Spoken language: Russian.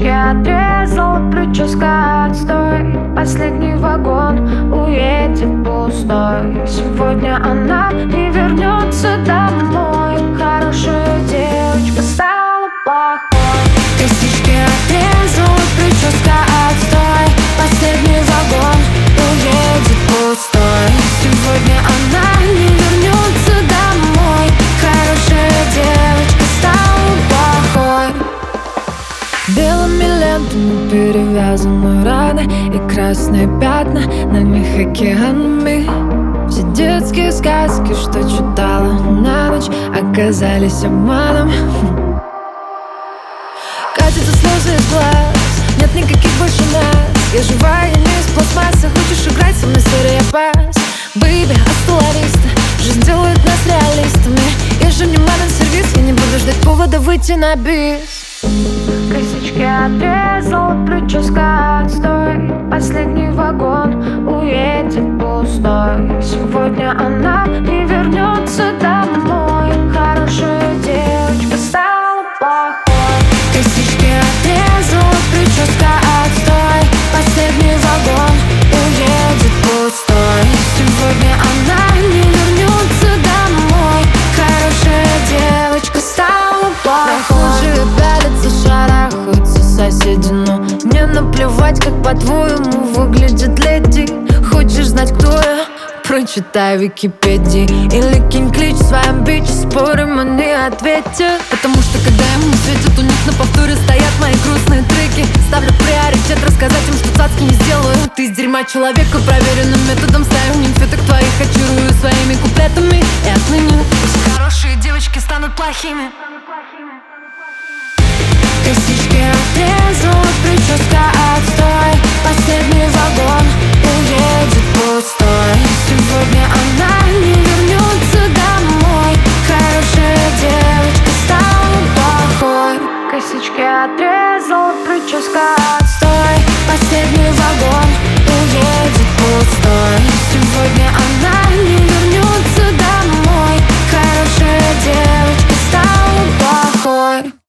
Косички отрезала, прическа отстой. Последний вагон уедет пустой. Сегодня она не вернется домой. Хорошая девочка стала плохой. Косички отрезала, прическа отстой. Последний вагон уедет пустой. Сегодня она не вернется домой. Хорошая девочка стала плохой. Белыми лентами перевязаны раны и красные пятна на них океанами. Все детские сказки, что читала на ночь, оказались обманом. Катятся слезы из глаз, нет никаких больше нас. Я живая, я не из пластмассы. Хочешь играть со мной, сори, я пас. Бэйби, астолариста, жизнь делает нас реалистами. Я же не сервис, я не буду ждать повода выйти на бис. Косички отрезала, прическа отстой. Последний вагон уедет пустой. Сегодня она не вернется домой. Хорошая девочка стала плохой. Косички отрезала, прическа отстой. Последний вагон уедет пустой. Сегодня она не вернется домой. Хорошая девочка стала плохой. Прохожие пялятся, шарахаются соседи, но мне наплевать, как по-твоему выглядит леди. Хочешь знать, кто я? Прочитай в Википедии или кинь клич своим бич. Спорим, они ответят. Потому что когда ему светят, у них на повторе стоят мои грустные треки. Ставлю приоритет рассказать им, что цацки не сделаю. Ты из дерьма человека проверенным методом. Ставим нимфеток твоих, очарую своими куплетами. И отныне все хорошие девочки станут плохими. Косички отрезала, прическа отстой. Последний вагон уедет пустой. Сегодня она не вернется домой. Хорошая девочка стала плохой. Косички отрезала, прическа отстой. Последний вагон уедет пустой. Сегодня